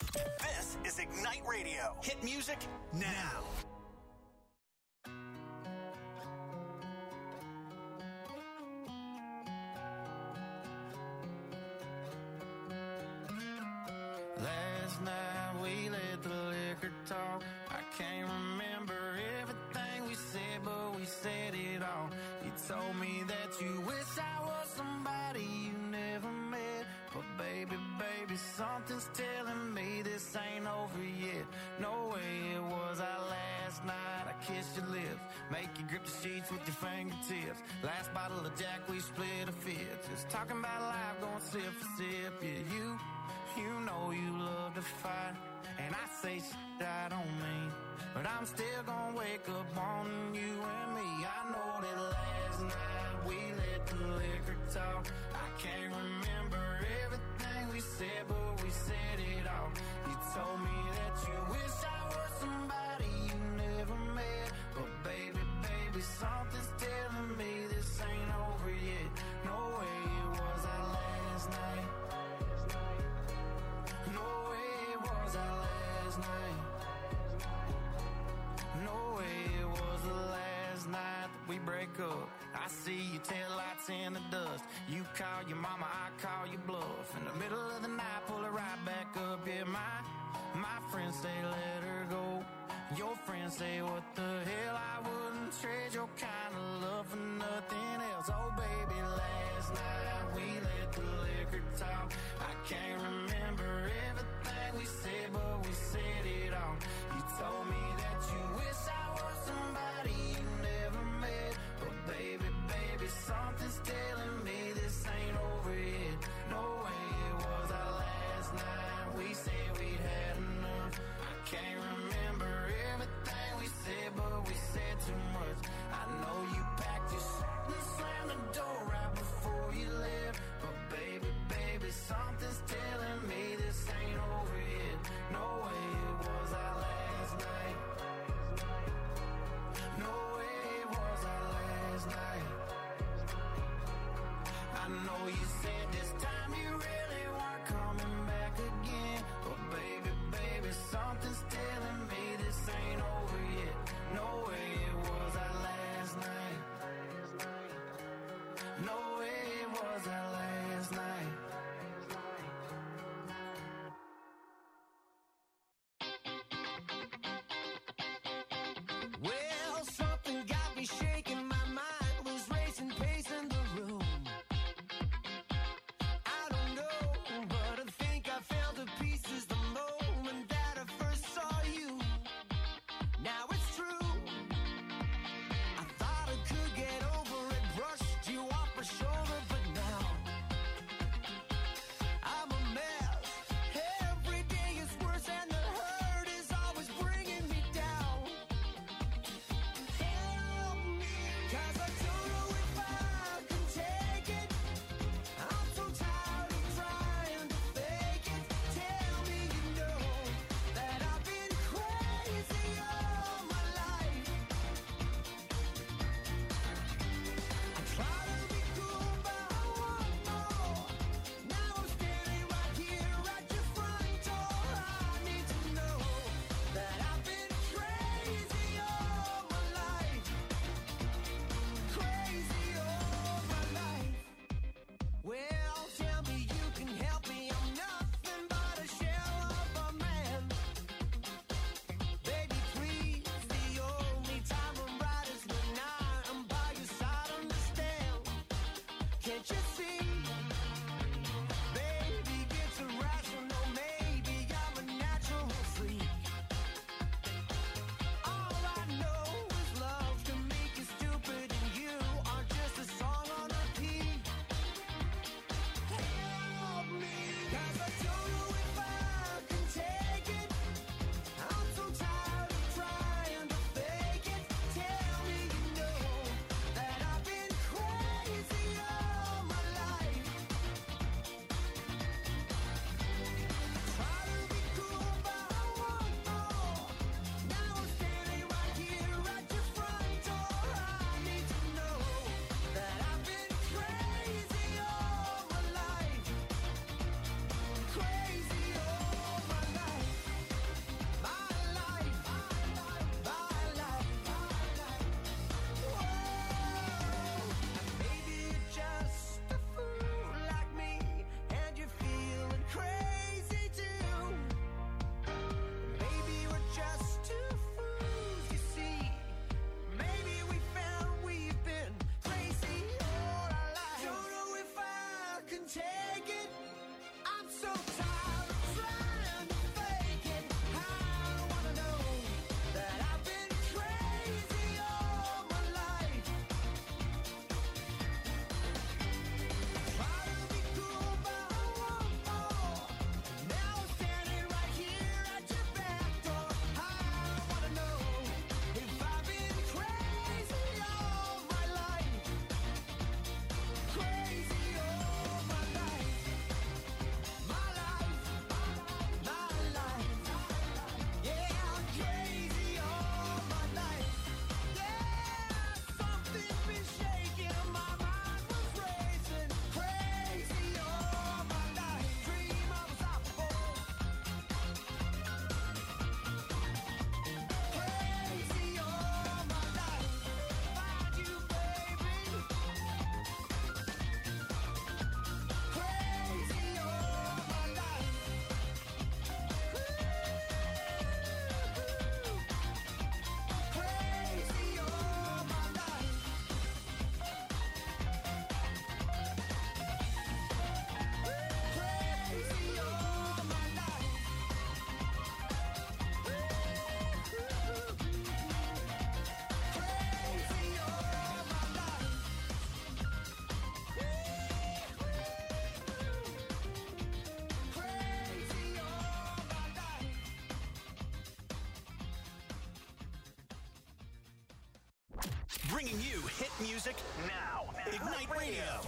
This is Ignite Radio. Hit music now. Last night we let the liquor talk. I can't remember everything we said, but we said it all. You told me that you wish I was somebody you never met. But baby, something's telling me this ain't over yet. No way it was our last night. I kissed your lips, make you grip the sheets with your fingertips. Last bottle of Jack, we split a fifth. Just talking about life, going sip for sip. Yeah, you know you love to fight, and I say shit I don't mean, but I'm still gonna wake up on you and me. I know that last night we let the liquor talk. I can't remember everything we said, but we said it all. You told me that you wish I was somebody you never met, but baby, something's telling me this ain't over yet. No way it was our last night. No way it was our last night. No way it was the last night that we break up. I see your taillights in the dust. You call your mama, I call your bluff. In the middle of the night, pull it right back up. Yeah, my friends say let her go. Your friends say what the hell, I wouldn't trade your kind of love for nothing else. Oh baby, last night we let the liquor talk. I can't remember everything we said, but we said it all. You told me that you wish I was somebody you never met, but baby, something's telling me this ain't over yet. No way it was our last night. We said we'd had enough. I can't remember everything we said, but we said too much. I know you packed your shit and slammed the door right before you left, but baby, something's telling me this ain't over yet. No way it was our last night. No way it was our last night. I know you said this time you really weren't coming back again, but baby, something's telling me this ain't over yet. No way it was our last night. No way it was our last night. Well, something got me shaking, my mind was racing, pacing the room. I don't know, but I think I felt the pieces the moment that I first saw you. Now it's true, I thought I could get over it, brushed you off my shoulder. Hit music now. Ignite Radio.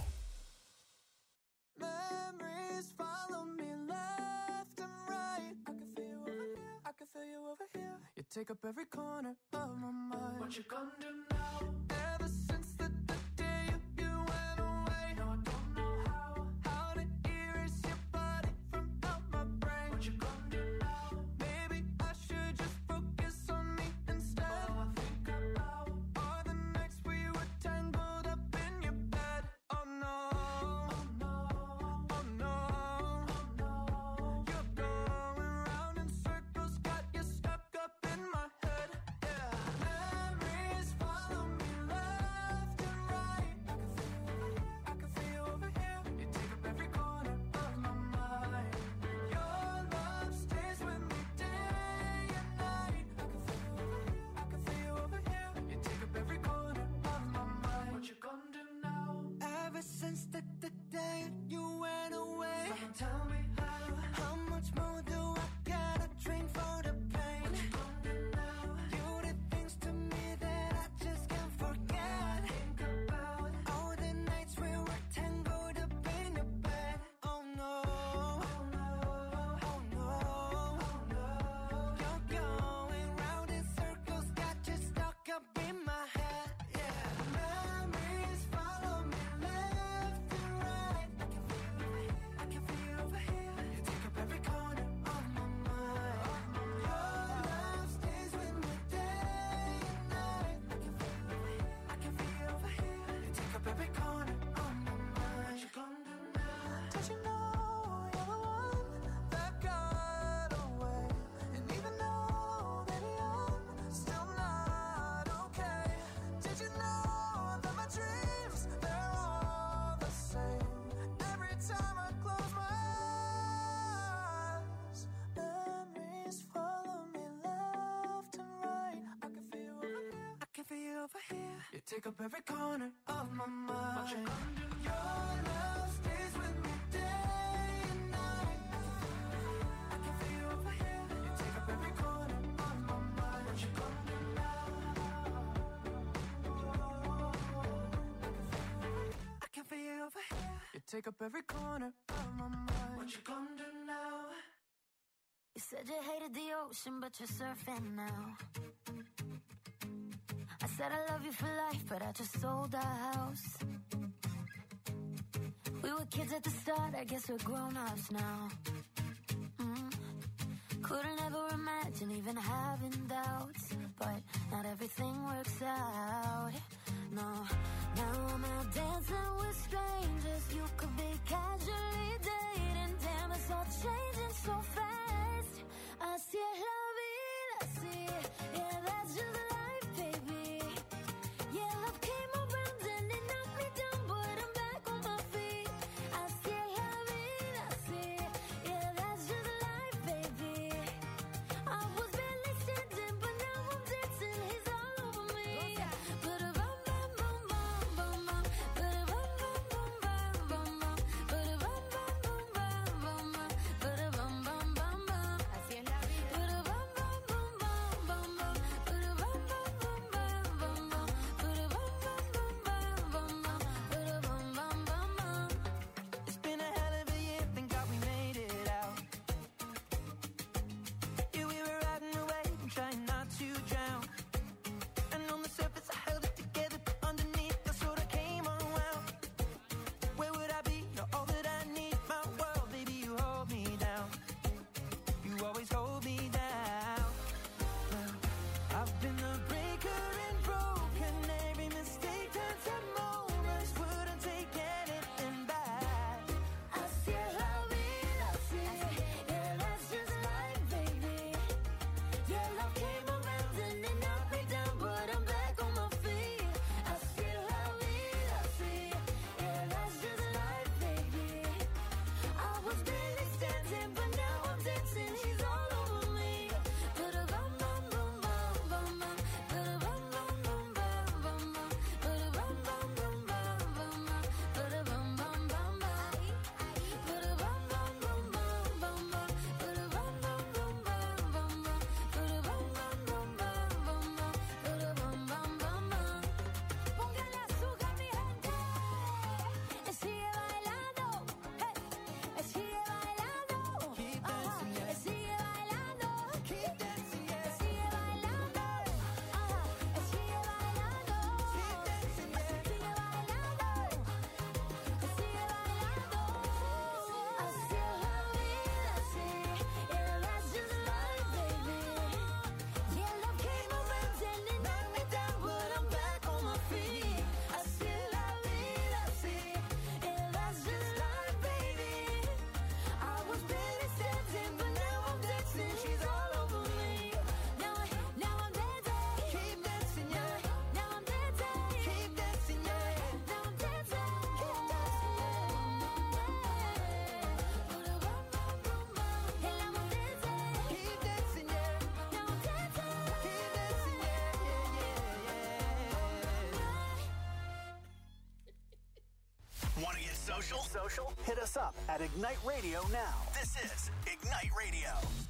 Memories follow me left and right. I can feel you over here. I can feel you over here. You take up every corner of my mind. What you gonna do now? Ever since the day you went away, no, I don't know how to erase your body from out my brain. What you gonna do now? Maybe I should just focus on me instead. All I think about are the nights we were tangled up in your bed. Oh no, oh no, oh no, oh no. You're going round in circles, got you stuck up in my head. Yeah, memories follow me left and right. I can feel you over here. You take up every corner of my mind. Your love stays with me day and night. I can feel you over here. You take up every corner of my mind. What you gonna do now? Ever since the day you went away, someone tell me how much more do I gotta drink for the pain? What you gonna do now? You did things to me that I just can't forget. Think about all the nights we were tangled up in your bed. Oh no, oh no, oh no, oh no. You're going round in circles, got you stuck up in my head. Yeah, memories follow me left and right. I can feel you over here. You take up every corner of my mind. Your love stays with me day and night. I can feel you over here. You take up every corner of my mind. What you gonna do now? Did you know you're the one that got away? And even though, baby, I'm still not okay. Did you know that my dreams, they're all the same? Every time I close my eyes, memories follow me left and right. I can feel you over here. I can feel you over here. You take up every corner of my mind. What you gonna do? Your love stays with me day and night. I can feel you over here. You take up every corner of my mind. What you gonna do now? I can feel you over here. You take up every corner of my mind. What you gonna do now? You said you hated the ocean, but you're surfing now. I said I love you for life, but I just sold our house. We were kids at the start, I guess we're grown-ups now. Couldn't ever imagine even having doubts, but not everything works out. No, now I'm out dancing with strangers. You could be casually dating. Damn, it's all changing so fast. Así es la vida, así. Yeah, that's just life, baby. Yeah, love came around and it knocked me down, but I'm back on my feet. Así es la vida, así. Yeah, that's just life, baby. I was barely standing, but now I'm dancing. He's all over me. Ba-da-bum, bum, bum, bum, bum, bum. Ba-da-bum, bum, Want to get social? Hit us up at Ignite Radio now. This is Ignite Radio.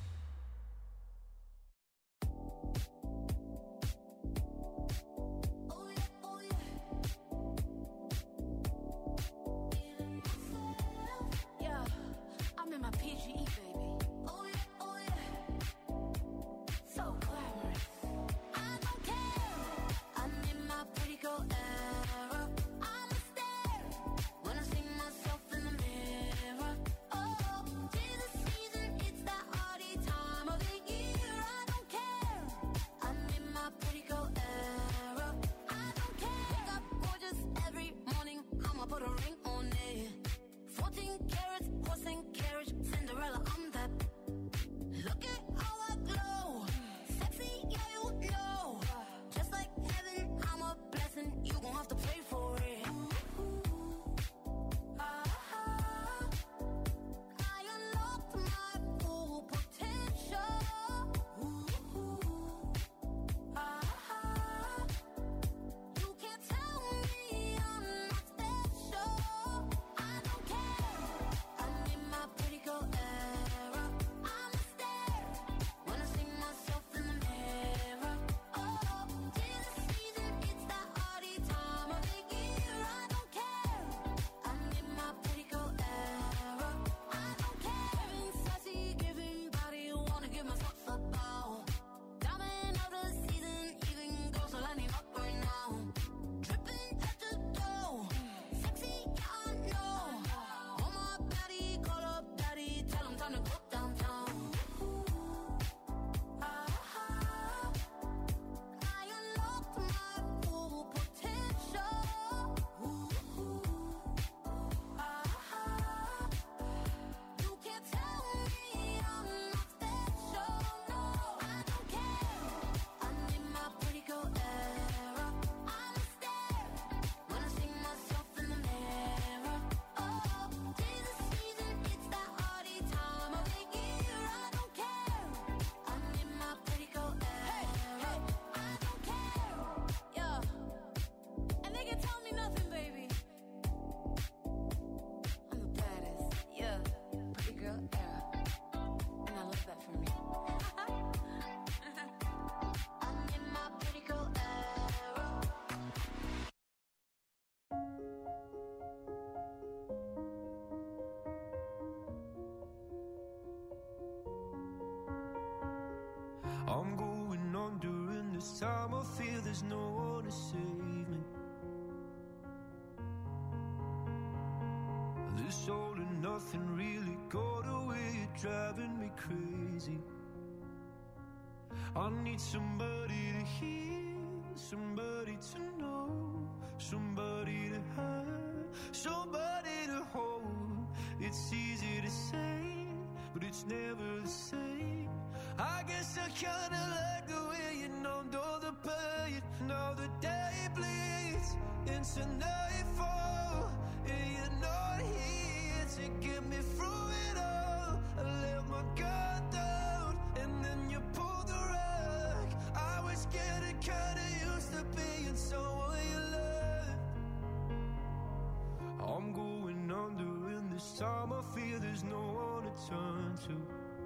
Yeah, I'm in my PGE, baby. Oh yeah. So glamorous. I don't care. I'm in my pretty girl era. I'm a stare when I see myself in the mirror. Oh, 'tis the season, it's that hardy time of the year. I don't care. I'm in my pretty girl era. I don't care. Wake up gorgeous every morning. I'ma put a ring on it. 14 carats, horse and carriage, Cinderella, I'm that. Look at how I glow. Sexy, yeah, you know. Just like heaven, I'm a blessing. You gon' have to pay for it. I unlocked my full potential. You can't tell me I'm not special. I don't care. I'm in my pretty girl era. I'm a stare when I see myself in the mirror. Oh, 'tis the season, it's that hardy time of the year. I don't care. I'm in my pretty girl era. I don't care. Giving sassy, giving body, wanna give myself a bow. Diamond of the season, even goes so lining up right now. Dripping at the door, sexy, yeah, I know. On my body, call up daddy, tell him time to go downtown. I unlocked my full potential. You can't tell me I'm not special. No, I don't care. I'm in my pretty girl era. I'm a stare when I see myself in the mirror. Oh, 'tis the season, it's that hardy time of the year. I don't care. I'm in my pretty girl era. I don't care. Yeah, and they can tell me nothing, baby. I'm the baddest. Yeah, pretty girl era, and I love that for me. I'm in my pretty girl era. I'm going on during this time. I feel there's no one to save me. This all and nothing really got away, you're driving me crazy. I need somebody to hear, somebody to know, somebody to have, somebody to hold. It's easy to say, but it's never the same. I guess I kinda like the way you numbed all the pain. Now the day bleeds into nightfall, and you're not here to get me through it all. I let my guard down, and then you pulled the rug. I was getting kinda used to being someone you loved. I'm going under, and this time I feel there's no one to turn to.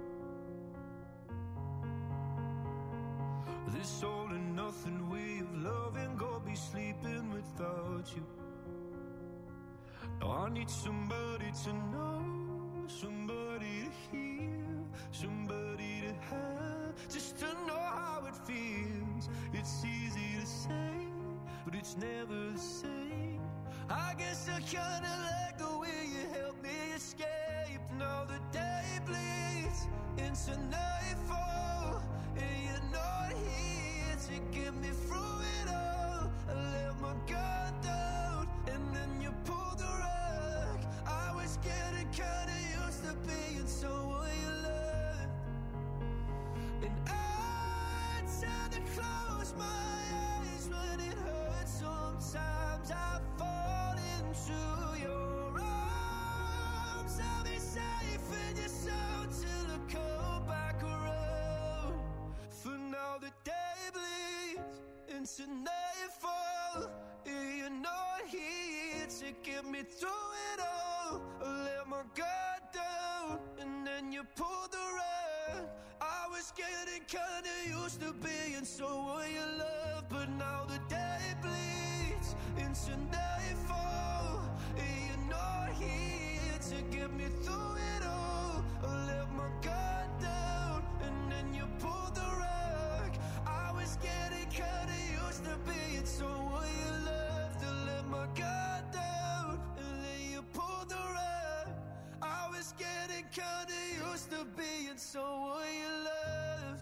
This all and nothing way of loving, go be sleeping without you. Now I need somebody to know, somebody to hear, somebody to have, just to know how it feels. It's easy to say, but it's never the same. I guess I kinda like the way you help me escape. Now the day bleeds into nightfall, and you're not here to get me through it all. I let my guard down, and then you pulled the rug. I was getting kinda used to being someone you loved. And I tend to close my eyes when it hurts. Sometimes I fall into your arms. I'll be safe in your soul till I come back around. For now the day bleeds into nightfall, and you're not here to get me through it all. I let my guard down, and then you pulled the rug. I was getting kinda used to being someone you love, but now the day bleeds into nightfall, and you're not here to get me through it all. I let my guard down, and then you pulled the rug. I was getting kinda used to being someone you loved. To let my guard down, and then you pulled the rug. I was getting kinda used to being someone you loved.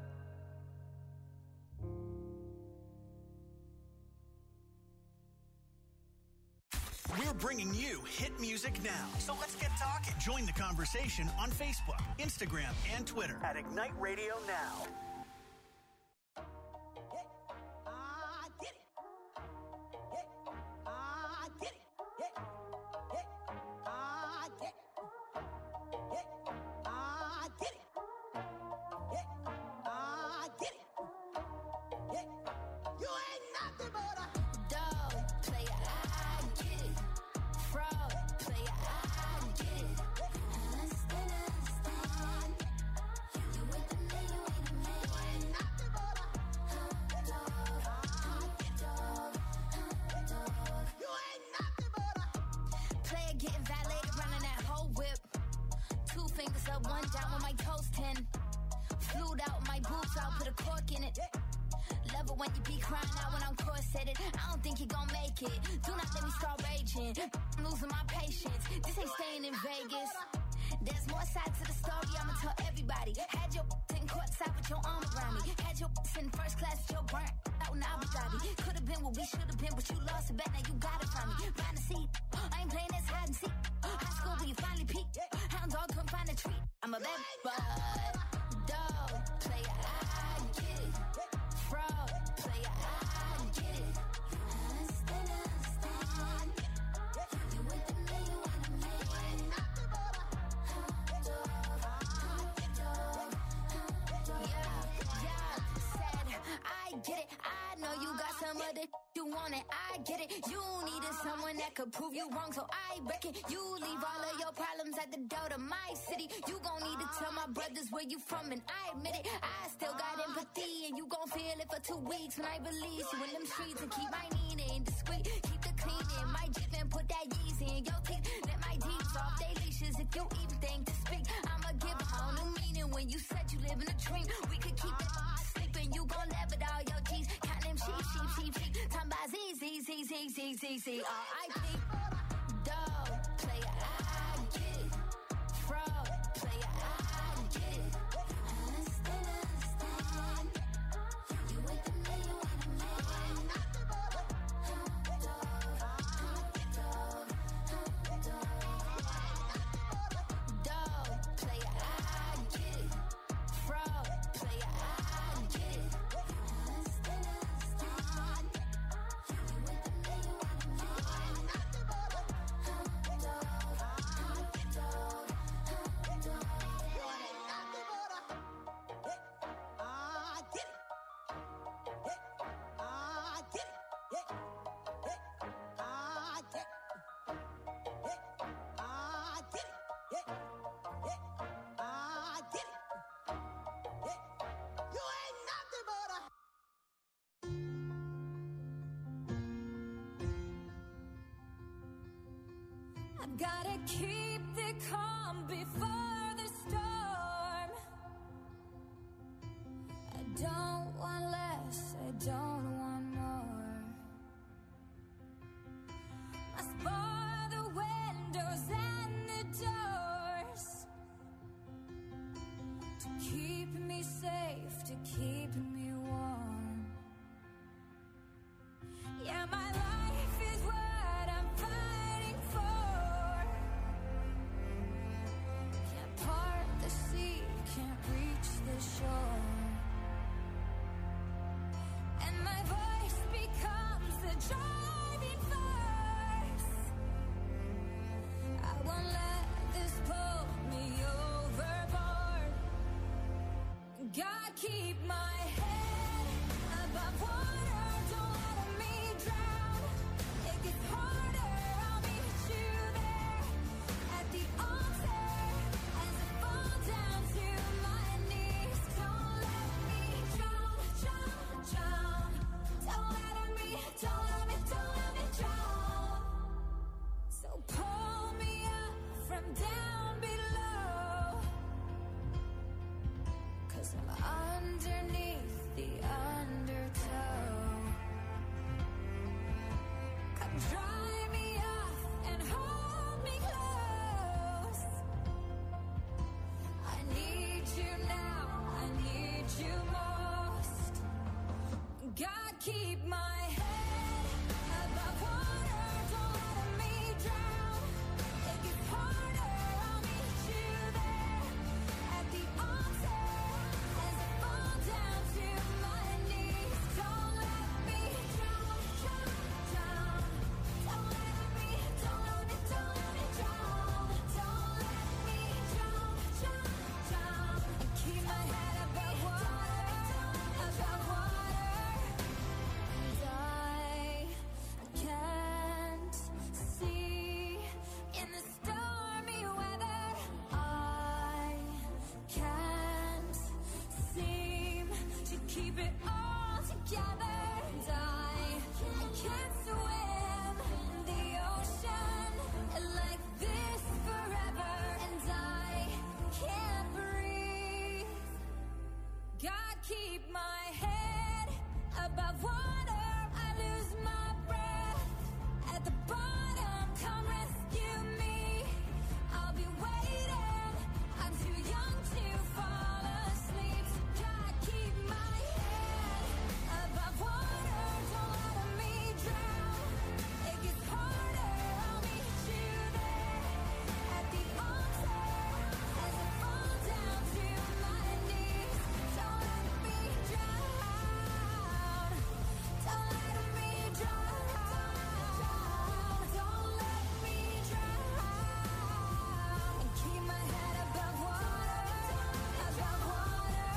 We're bringing you hit music now. So let's get talking. Join the conversation on Facebook, Instagram, and Twitter at Ignite Radio Now. Prove you wrong, so I reckon you leave all of your problems at the door to my city. You gon' need to tell my brothers where you from, and I admit it. I still got empathy, and you gon' feel it for 2 weeks when I release you in them streets. And keep my meaning discreet, keep the cleaning, my Jeep and put that Yeezy in your teeth. Let my deeds off they leashes if you even think to speak. I'ma give a whole new meaning when you said you live in a dream. We could keep it sleeping, you gon' laugh at all your G's. Count them sheep. Time by Z. R.I.P. Dog, player, I get it. Fraud, player, I get it. Understand. You with me, you with me. Dog, player, I get it. Fraud, player, I get it. Gotta keep the calm before the storm. I don't want less, I don't want more. Must bar the windows and the doors to keep me safe, to keep me warm. Yeah, my life is what I'm fighting for. Can't part the down below, 'cause I'm underneath the undertow. Come dry me off and hold me close. I need you now, I need you most. God, keep my head above water, don't let me drown. It gets harder, I'll meet you there at the altar as I fall down to my knees. Don't let me drown, drown, drown. Don't let me drown. Don't let me drown, drown, drown. And keep my head above water, above water. And I can't see in the stormy weather. I can't seem to keep it all together. And I can't swim in the ocean like this forever. And I can't breathe. God, keep my head above water. I lose my breath at the bottom. Come rescue me. I'll be waiting. I'm too young to fall asleep. God, keep my head above water. Don't let me drown. It gets harder. I'll meet you there at the altar as I fall down to my knees. Don't let me drown. Don't let me drown. Don't let me drown. And keep my head above water, above water.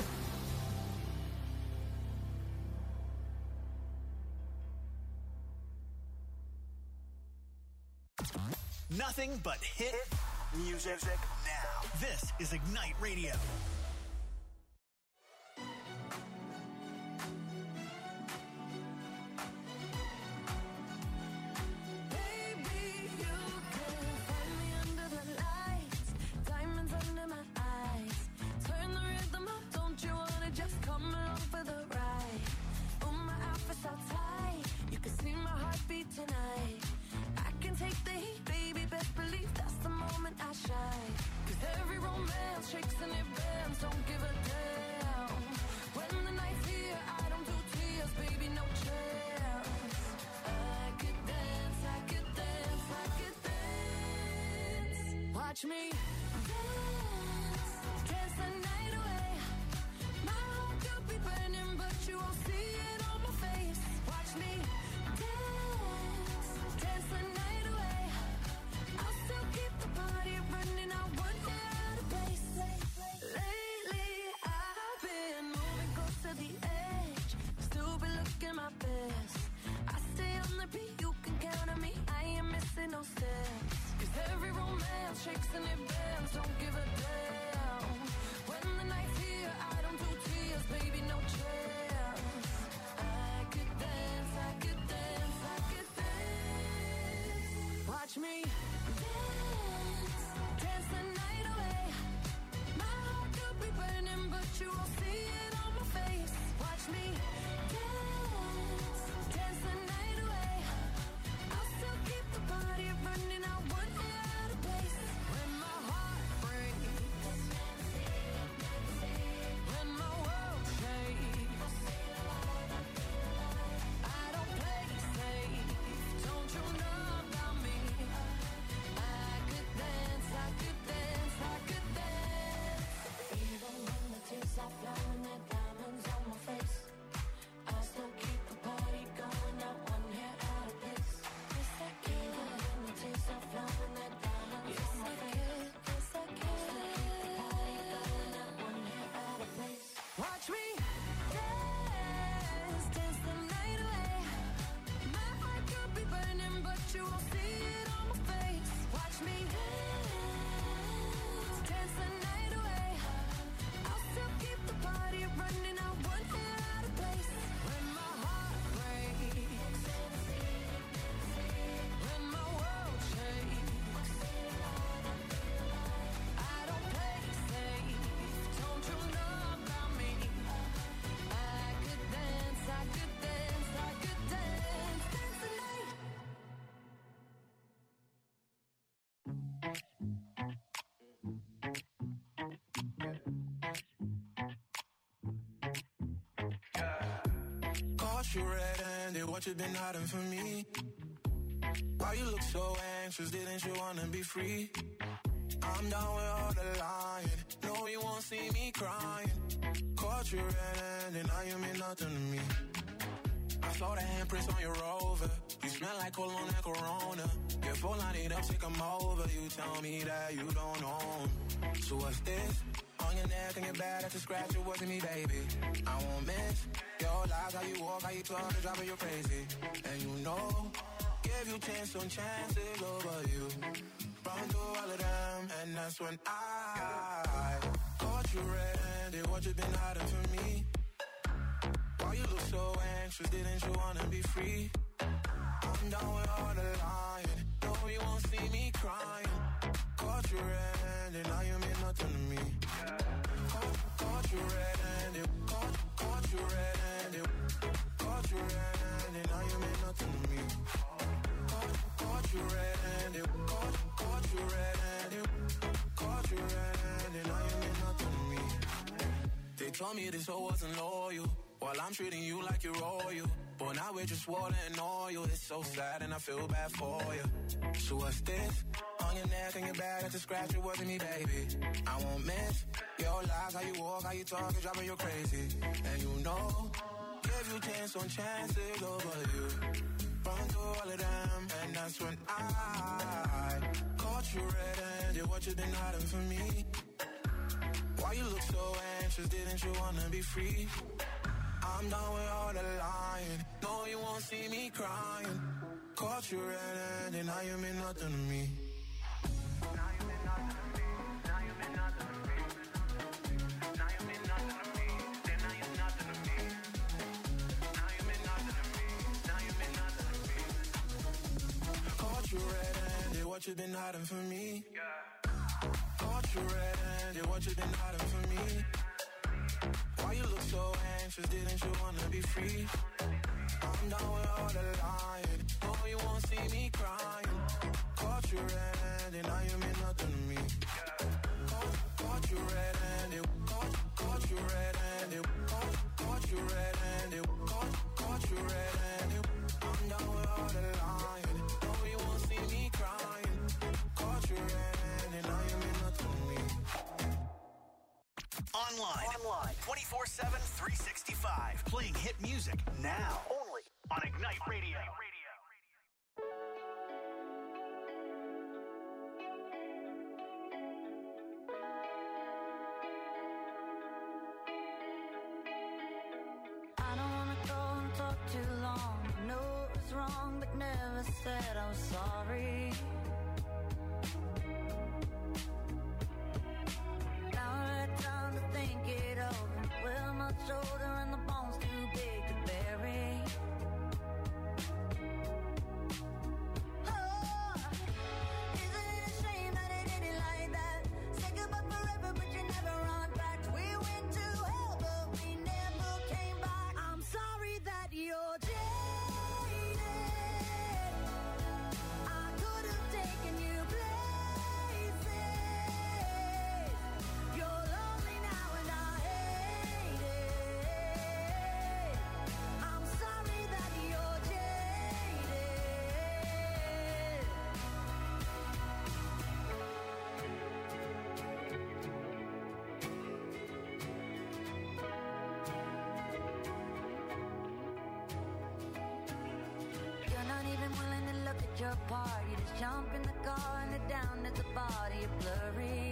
Nothing but hit music now. This is Ignite Radio. Baby, you can find me under the lights, diamonds under my eyes. Turn the rhythm up, don't you wanna just come along for the ride? Oh, my outfit's all tight, you can see my heartbeat tonight. I can take the heat, baby, best believe that's the moment I shine. 'Cause every romance shakes and it bends, don't give a damn. When the night's here, I don't do tears, baby, no chance. I could dance, I could dance, I could dance. Watch me dance, dance the night away. My heart could be burning, but you won't see it on my face. Watch me dance, dance the night away. I'll still keep the party running, I won't get out of place. Lately I've been moving close to the edge, still be looking my best. I stay on the beat, you can count on me, I ain't missing no steps. 'Cause every romance shakes and it bends, don't give a damn. When the night's here, I don't do tears, baby, no chance. I could dance, I could dance, I could dance. Caught you red-handed, what you been hiding from me? Why you look so anxious, didn't you wanna be free? I'm down with all the lying, no you won't see me crying. Caught you red-handed, now you mean nothing to me. I saw the handprints on your Rover, you smell like cologne and Corona. Your phone line it up, take 'em over, you tell me that you don't own. So what's this? On your neck and your back, that's a scratch, it wasn't me, baby. I won't miss your lies, how you walk, how you talk, it's driving you crazy. And you know, give you chance on chances over you. Run through all of them, and that's when I caught you red-handed, what you been hiding from me? Why you look so anxious, didn't you wanna be free? I'm down with all the lying, no you won't see me crying. Caught you red-handed, now you mean nothing to me. Caught you red-handed, caught you red-handed, caught you red-handed, now you mean nothing to me. Caught you red-handed, caught you red-handed, caught you red-handed, now you mean nothing to me. They told me this hoe wasn't loyal, while I'm treating you like you're royal. But now we're just water and oil. It's so sad and I feel bad for you. So what's this? On your neck and your back, that's a scratch, it wasn't me, baby. I won't miss your lies, how you walk, how you talk, it's driving you crazy. And you know, give you chance on chances over you. Run through all of them, and that's when I caught you red-handed, what you been hiding from me? Why you look so anxious, didn't you wanna be free? I'm done with all the lying, no you won't see me crying. Caught you red-handed, now you mean nothing to me. Now you mean nothing to me, now you mean nothing to me. Now you mean nothing to me, then now you're nothing to me. Now you mean nothing to me, now you mean nothing to me. Caught you red-handed, what you been hiding from me? Caught you red-handed, what you been hiding from me? Why you look so anxious, didn't you wanna be free? I'm down with all the lying, no you won't see me crying. Caught you red-handed, now you mean nothing to me. Caught you red-handed, caught you red-handed, caught you red-handed, caught you red-handed. I'm down with all the lying, no you won't see me crying. Caught you red-handed, now you mean nothing to me. Online. 24/7, 365. Playing hit music now. Only on Ignite Radio. I don't wanna go and talk too long. I know it was wrong, but never said I was sorry. Now I had time to think it over. Well, my shoulder and the bones too big to bury. Oh, isn't it a shame that it ended like that? Say goodbye forever, but you never run back. We went to hell, but we never came back. I'm sorry that you're jaded. I could have taken you places. You're lonely now and I hate it. I'm sorry that you're jaded. You're not even willing to look at your part. You just jump in the car and head down at the body. You're blurry.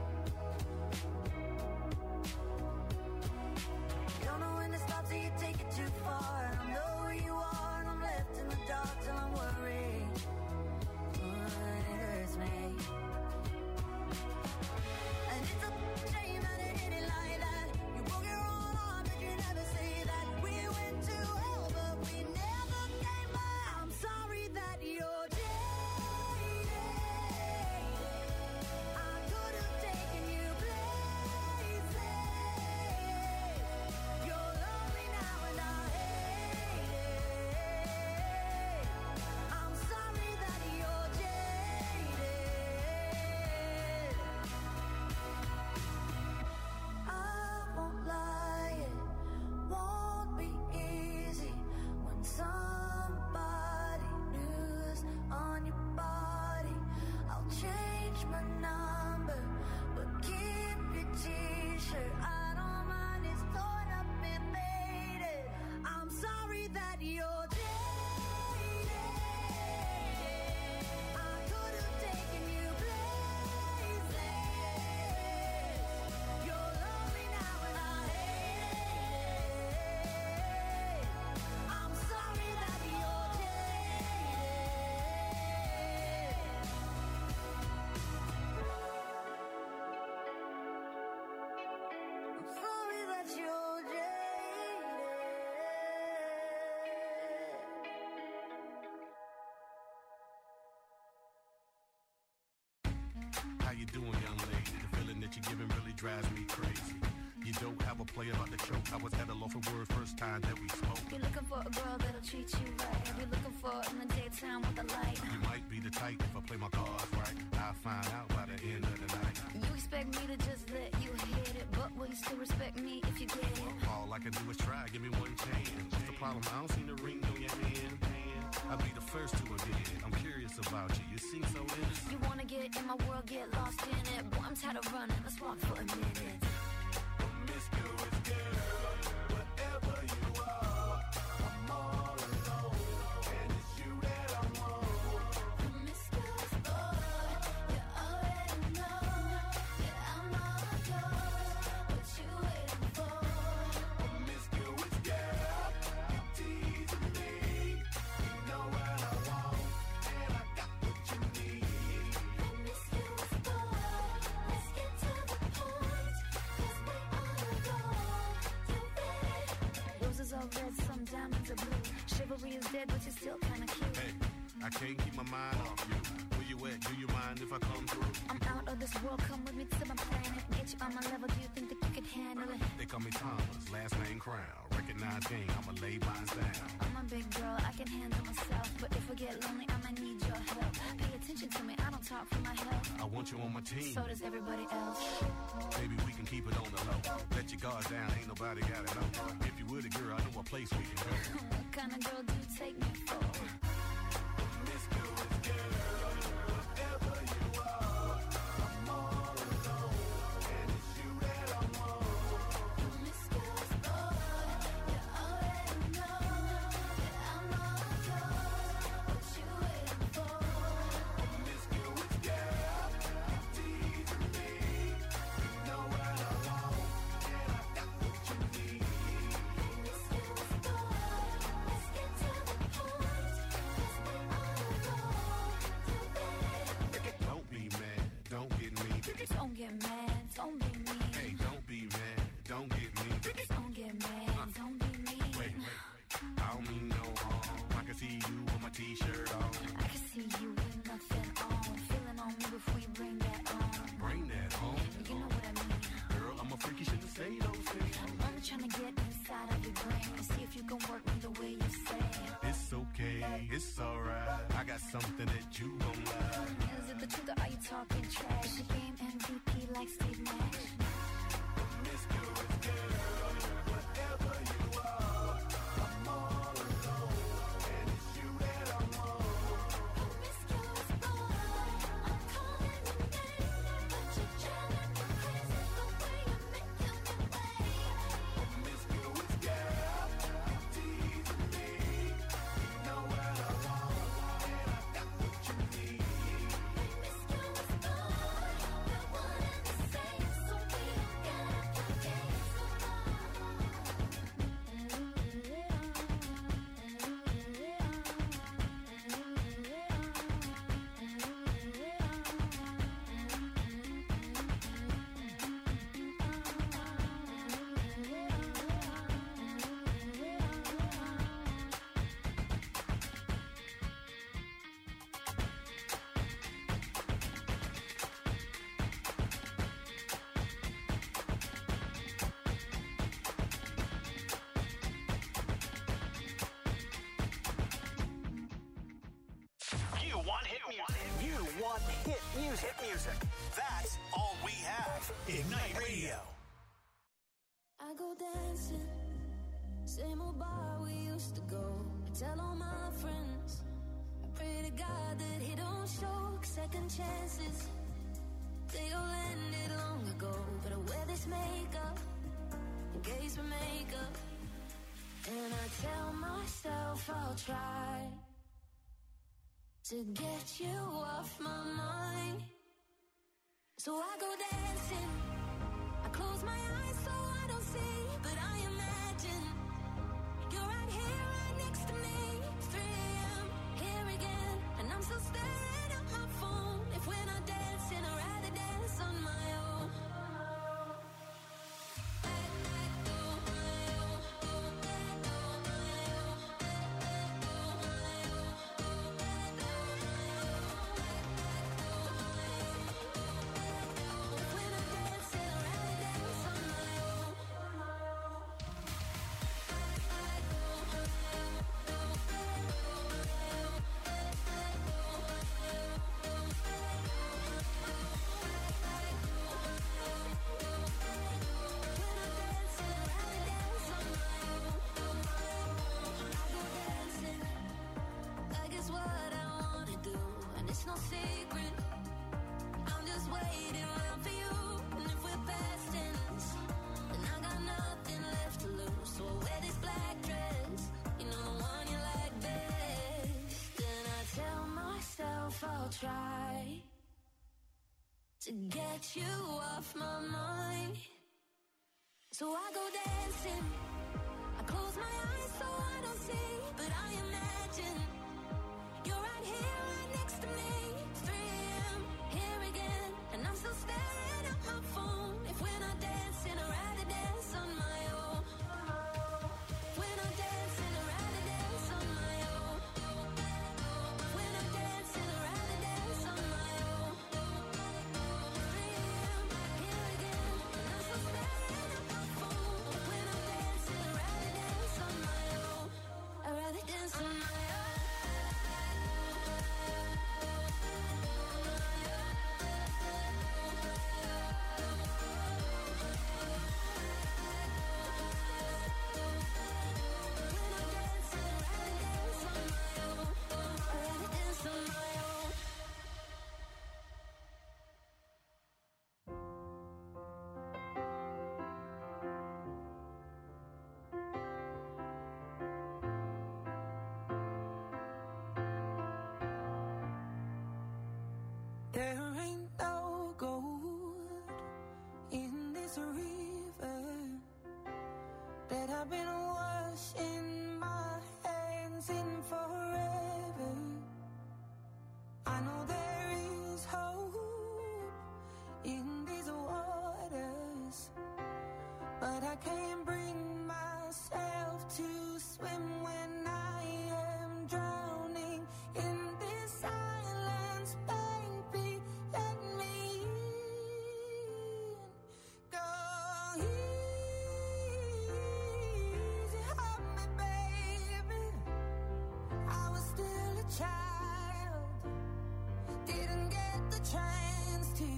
You don't know when to stop, so you take it too far. I don't know where you are, and I'm left in the dark till I'm worried. It hurts me. And it's a shame that it ended like that. You broke your own arm, but you never say that. We went to hell, but we never came back. I'm sorry that you're jaded. you doing, young lady? The feeling that you're giving really drives me crazy. You don't have a play about the choke. I was at a loss for words first time that we spoke. You're looking for a girl that'll treat you right. You're looking for in the daytime with the light. You might be the type if I play my cards right. I'll find out by the end of the night. You expect me to just let you hit it, but will you still respect me if you get it? All I can do is try, give me one chance. What's the problem? I don't see the ring on your hand. I'll be the first to admit it. I'm curious about you. You seem so innocent. You wanna get in my world, get lost in it. Boy, I'm tired of running. Let's walk for a minute. Promiscuous girl, whatever you are, I'm all alone, and it's you that I want. Promiscuous boy, you already know that I'm all yours. What you waiting for? Promiscuous girl, you teasing me. You know what I want, and I got what you need. Promiscuous boy, let's get to the point, 'cause we all adore. You ready? Roses are red, some diamonds are blue. Chivalry is dead, but you're still kinda cute. Hey, I can't keep my mind off you. Where you at? Do you mind if I come through? I'm out of this world, come with me to my planet. Get you on my level, do you think that you can handle it? They call me Thomas, last name Crown. Recognize game, I'ma lay mine down. I'm a big girl, I can handle myself. But if I get lonely, I might need your help. Pay attention to me, I don't talk for my health. I want you on my team. So does everybody else. Maybe we can keep it on the low. Let your guard down, ain't nobody gotta know. If you were the girl, I know a place we can go. What kind of girl do you take me for? Promiscuous girl, whatever you are, I'm all alone, and it's you that I want. Promiscuous boy, you already know that I'm all yours. What you waiting for? Promiscuous girl, you teasing me. You know what I want, and I got what you need. Promiscuous boy, let's get to the point, 'cause we all adore. You ready? Don't be mad, don't get me. Don't get mad, don't be mean. Hey, don't be mad, don't get me. Don't get mad, don't be mean. Wait, I don't mean no harm. I can see you with my t-shirt on. I can see you with nothing on. Feeling on me before you bring that on. Bring that home. You know what I mean. Girl, I'm a freaky, shouldn't say those things. I'm only trying to get inside of your brain and see if you can work me the way you say. It's okay, it's alright. I got something that you gon' like. Is it the truth or are you talking trash? The game MVP like Steve Nash. Promiscuous girl, whatever you are, I'm all alone, and it's you that I want. Promiscuous boy, I'm calling your name, but you're driving me crazy the way you're making me wait. Promiscuous girl, you teasing me. You know what I want, and I got what you need. Promiscuous boy, we're one and the same, so we don't gotta play games You want hit music. You want hit music. Hit music. That's all we have. Ignite Radio. I go dancing, same old bar we used to go. I tell all my friends, I pray to God that he don't show second chances. They all ended long ago, but I wear this makeup in case we make up. And I tell myself I'll try to get you off my mind. So I go dancing, I close my eyes so I don't see, but I imagine you're right here, right next to me. 3 a.m., here again, and I'm still staring at my phone. If we're not dancing, I'd rather dance on my own. try to get you off my mind. So I go dancing, I close my eyes so I don't see, but I imagine you're right here, right next to me. It's 3 a.m., here again, and I'm still staring at my phone. If we're not dancing, I'd rather dance on my own. If we're not dancing, I'd rather dance on my own. If we're not dancing, I'd rather dance on my own. 3 a.m., here again, and I'm still staring at my phone. If we're not dancing, I'd rather dance on my own. I'd rather dance on my own. There ain't no gold in this river that I've been washing my hands in forever. I know there is hope in these waters, but I can't bring myself to swim when I am drowning in this silence. Baby, let me in. Go easy on me, baby. I was still a child, didn't get the chance to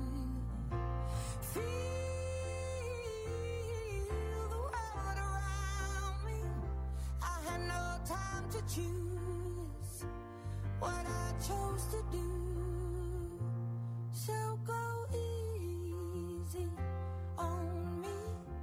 feel the world around me. I had no time to choose what I chose to do. So go easy on me.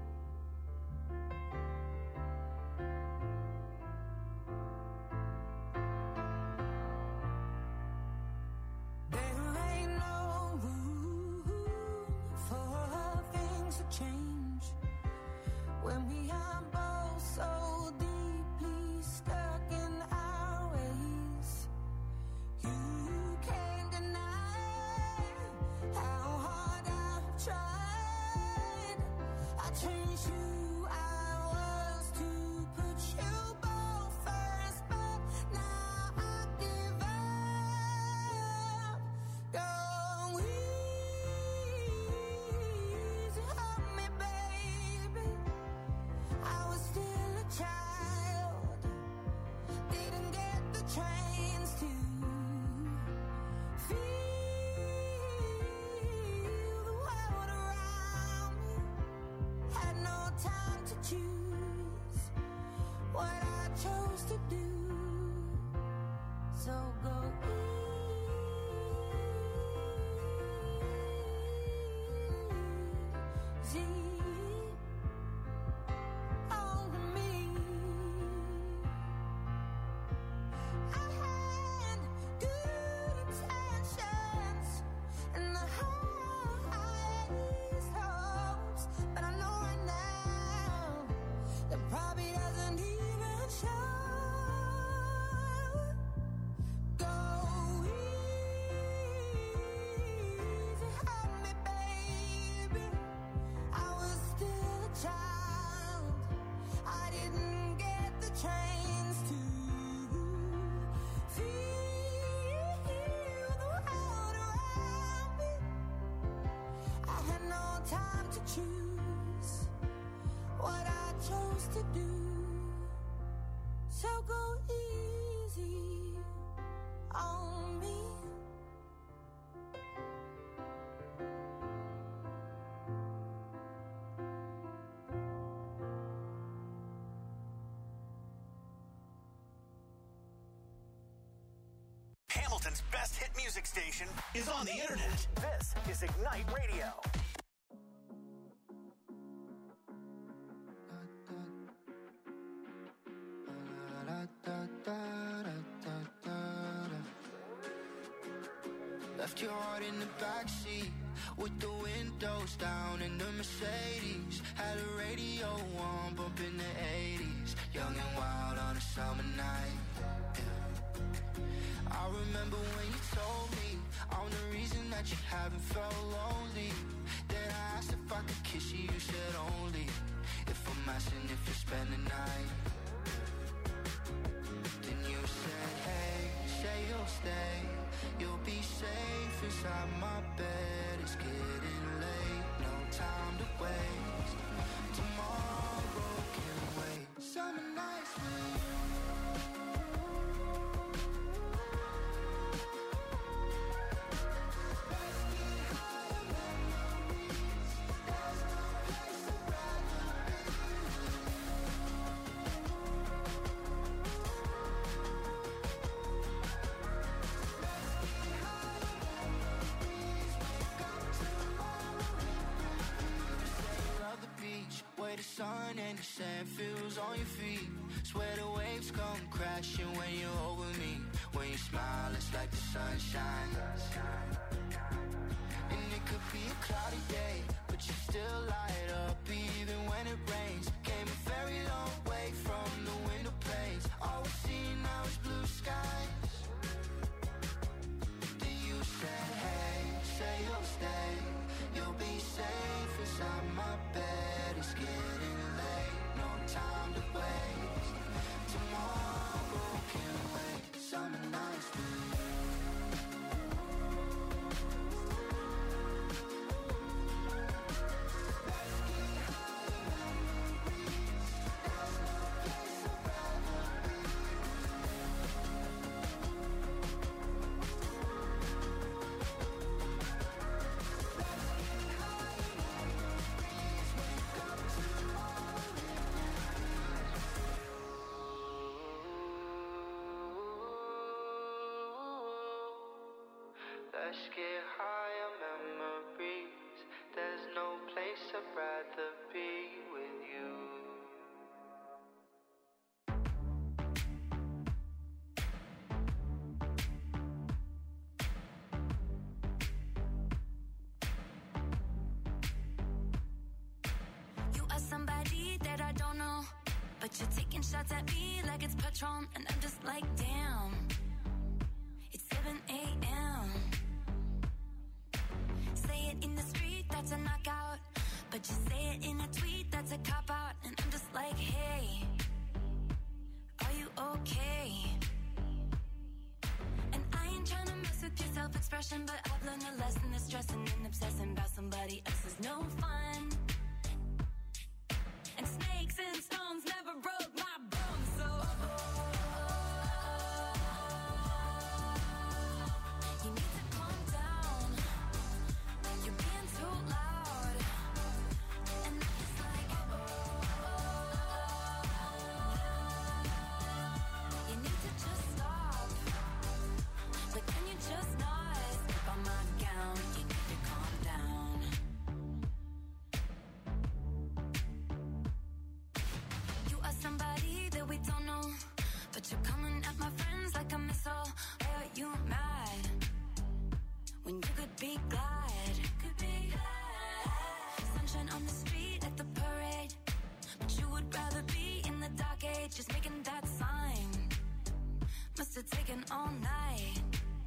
There ain't no room for things to change when we are both so deeply stuck in our ways. You can't deny how hard I've tried. I changed who I was to put you both first, but now I give up. Go easy on me, baby. I was still a child, didn't get the chance to feel the world around me. Had no time to choose what I chose to do. So go easy on me. I had good intentions and the highest hopes, but I know right now that probably doesn't even show. Go easy on me, baby. I was still a child, I didn't get the chance to feel the world around me. I had no time to choose what I chose to do. So go easy on me. Hamilton's best hit music station is on the internet. This is Ignite Radio. left your heart in the backseat with the windows down in the Mercedes. Had a radio on, bumping the 80s. Young and wild on a summer night. Yeah. I remember when you told me I'm the reason that you haven't felt lonely. Then I asked if I could kiss you, you said only if I'm asking if you spend the night. Then you said, hey, say you'll stay. You'll be safe inside my bed. It's getting late, no time to waste. Tomorrow can wait. Summer nights with you. Where the sun and the sand feels on your feet. Swear the waves come crashing when you're over me. When you smile, it's like the sunshine. And it could be a cloudy day, but you still light up even when it rains. Came a very long way from the window panes. All we see now is blue skies. Then you said, hey, say you'll stay. You'll be safe inside my bed. It's getting late, no time to waste. Tomorrow can wait. Summer nights with you. Let's get high on memories. There's no place I'd rather be with you. You are somebody that I don't know, but you're taking shots at me like it's Patron, and I'm just like, damn. It's 7 a.m. Say it in the street, that's a knockout. But you say it in a tweet, that's a cop-out. And I'm just like, hey, are you okay? And I ain't trying to mess with your self-expression, but I've learned a lesson that stressing and obsessing about somebody else is no fun. And snakes and stones never broke my bones, so you need to calm down. You're being too loud. And I'm just like, you need to just stop. Like, can you just not step on my gown? You need to calm down. You are somebody that we don't know, but you're coming at my friends like a missile. Why are you mad when you could be glad? Could be glad. Sunshine on the street at the parade, but you would rather be in the dark age. Just making that sign must have taken all night.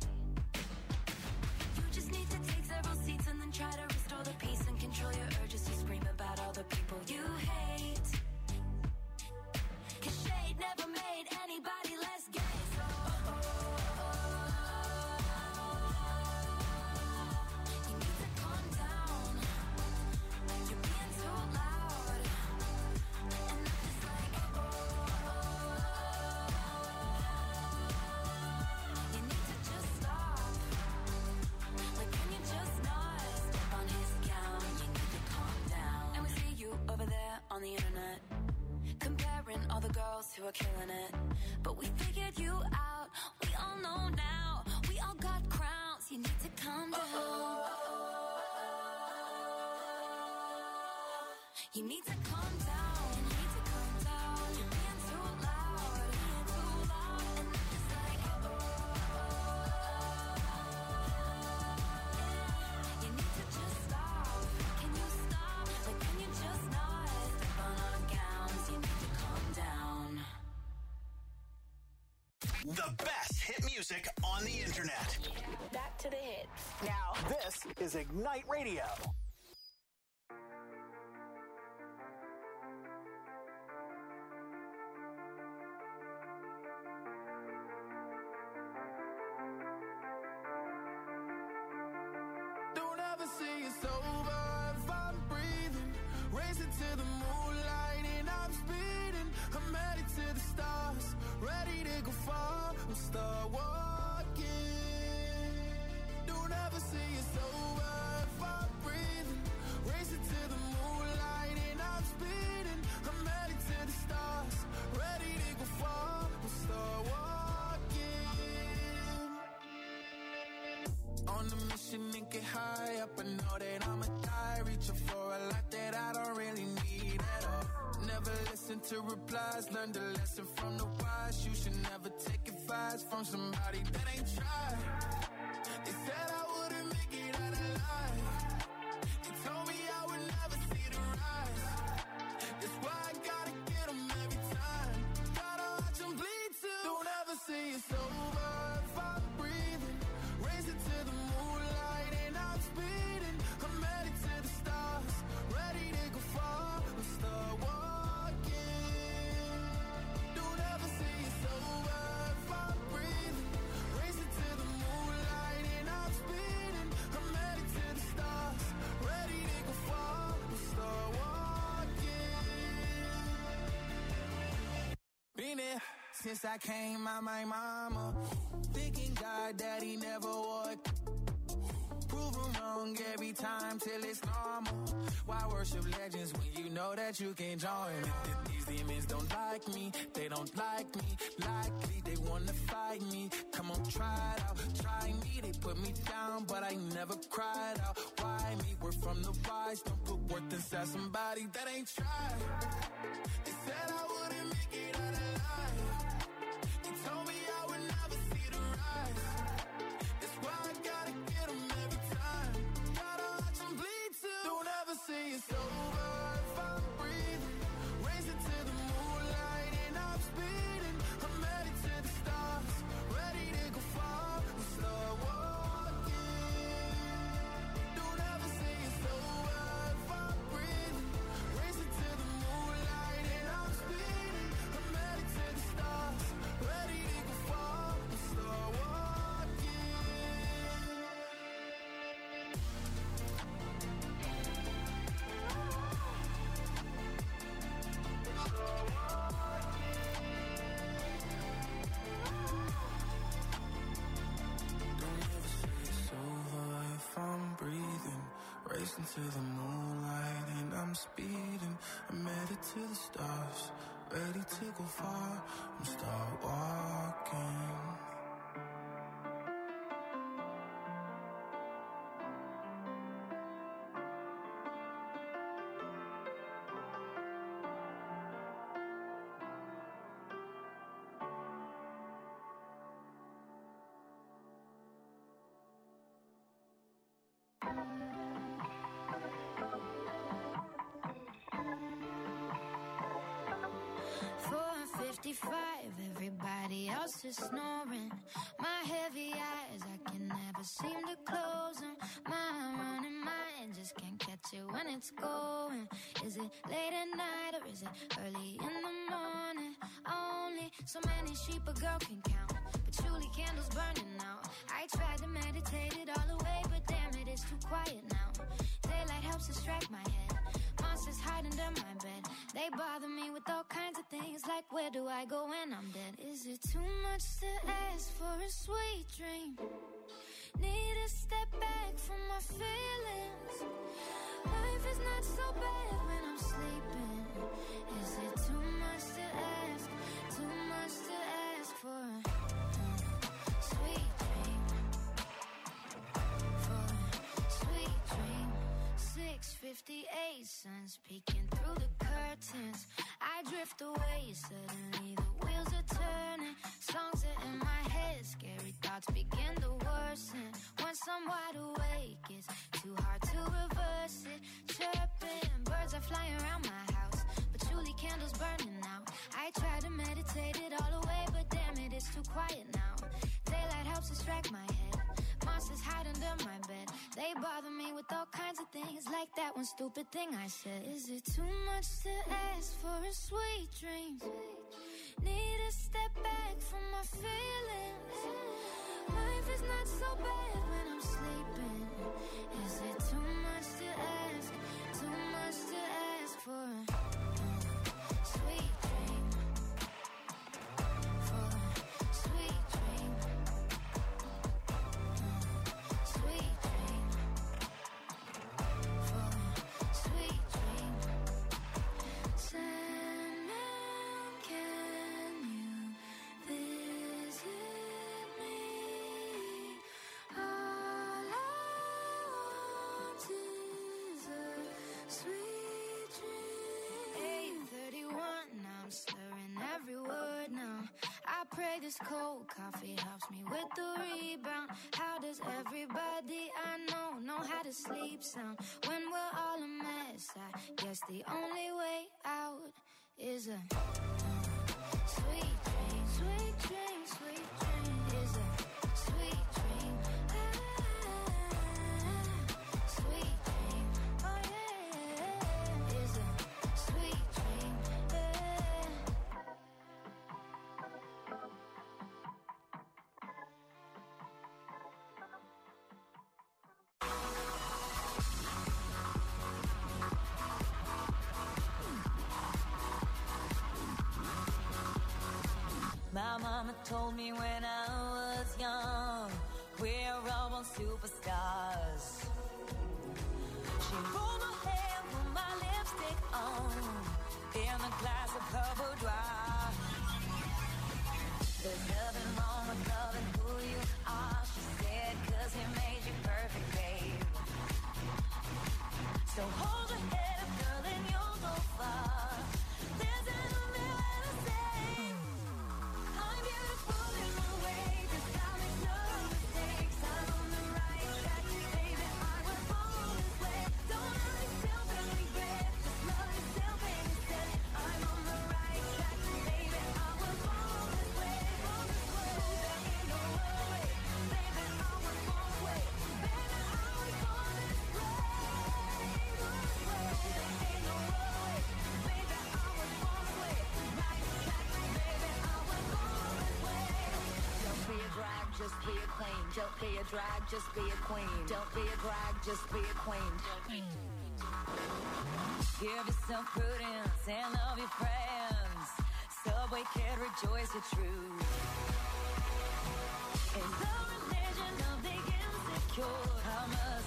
You just need to take several seats and then try to restore the peace and control your urges to scream about all the people you hate. 'Cause shade never made anybody less gay, so you need to calm down. You're being too loud. And I'm just like, you need to just stop. Like, can you just not step on his gown? You need to calm down. And we see you over there on the internet, comparing all the girls who are killing it. But we figured you out. We all know now. We all got crowns. You need to calm down. You need to calm down. You need to calm down. You're being too loud. Being too loud. And I'm just like, The best hit music on the internet. Back to the hits. Now, this is Ignite Radio. Don't ever say it's over if I'm breathing. Racing to the moonlight and I'm speeding. I'm headed to the stars, ready to go far. We'll start walking. Don't ever say it's over if I'm breathing. Racing to the moonlight and I'm speeding. I'm headed to the stars, ready to go far. We'll start walking. On the mission and get high up, I know that I'ma die. Reaching for a lot that I don't really need at all. Never listen to replies, learn the lesson from the wise. You should never take advice from somebody that ain't tried. They said I wouldn't make it out alive. They told me I would never see the rise. That's why I gotta get them every time. Gotta watch them bleed too. Don't ever say it's over if I'm breathing. Racing to the moonlight and I'm speeding. I'm headed to the stars, ready to go far. We'll start walking. Don't ever say it's over if I'm breathing. Racing to the moonlight and I'm speeding. I'm headed to the stars, ready to go far. We'll start walking. Been there since I came out my mama. Thinking God that he never would. Prove him wrong every time till it's normal. Why worship legends when you know that you can join? These demons don't like me, they don't like me. Likely they wanna fight me. Come on, try it out, try me. They put me down, but I never cried out. Why me? We're from the wise. Don't put worth inside somebody that ain't tried. They said I wouldn't make it out alive. They told me I would never see the rise. That's why I gotta get them every time. Gotta watch them bleed too. Don't ever say it's over if I'm breathing. Racing to the moonlight and I'm speeding. I'm headed to the stars, ready to go far. We'll start walking. Don't ever say it's over if I'm breathing. Racing to the moonlight and I'm speeding. I'm headed to the stars, ready to go far. We'll start walking. Don't ever say it's over if I'm breathing. Racing to the moonlight and I'm speeding. I'm headed to the stars, ready to go far. I'm start walking. Everybody else is snoring. My heavy eyes, I can never seem to close them. My running mind just can't catch it when it's going. Is it late at night or is it early in the morning? Only so many sheep a girl can count, but surely candles burning out. I tried to meditate it all away, but damn it, it's too quiet now. Daylight helps distract my head. Monsters hide under my bed. They bother me with all kinds of things, like where do I go when I'm dead? Is it too much to ask for a sweet dream? Need to step back from my feelings. Life is not so bad when I'm sleeping. Is it too much to ask? Too much to ask for a sweet dream? For a sweet dream. 6:58, sun's peeking through the curtains. I drift away, suddenly the wheels are turning. Songs are in my head, scary thoughts begin to worsen. Once I'm wide awake, it's too hard to reverse it. Chirping, birds are flying around my house, but surely candles burning out. I try to meditate it all away, but damn damn it, it's too quiet now. Daylight helps distract my head. Monsters hide under my bed. They bother me with all kinds of things, like that one stupid thing I said. Is it too much to ask for a sweet dream? Need to step back from my feelings. Life is not so bad when I'm sleeping. Is it too much to ask? Too much to ask for a sweet dream? For a sweet dream. Sweet dream. For a sweet dream. Sandman, can you visit me? All I want is a sweet dream. 8:31, now I'm slurring every word now. I pray this cold coffee helps me with the rebound. How does everybody I know how to sleep sound? When we're all a mess, I guess the only way out is a sweet dream. Sweet dream, sweet dream. Is a sweet dream. Sweet dream. Oh yeah. Is a sweet dream. My mama told me when I was young, we're all born superstars. She rolled my hair, put my lipstick on, in a glass of her boudoir. There's nothing wrong with loving who you are, she said, 'cause he made you perfect, babe. So hold your head up, girl, and you'll go far. There's an umbrella to say, I'm beautiful in my way, 'cause I make no mistakes. I'm on the right track, baby, I was born this way. Don't hurt yourself and regret, just love yourself and instead. I'm on the right track, baby, I was born this way, born this way. There ain't no other way, baby, I was born this way. Baby, I was born this way, born this way. There ain't no other way, baby, I was born this way. Right track, baby, I was born this way. Don't be a drag, just be a queen. Don't be a drag, just be a queen. Don't be a drag, just be a queen. Give yourself prudence and love your friends. Subway kid, rejoice your truth. In the religion of the insecure, how much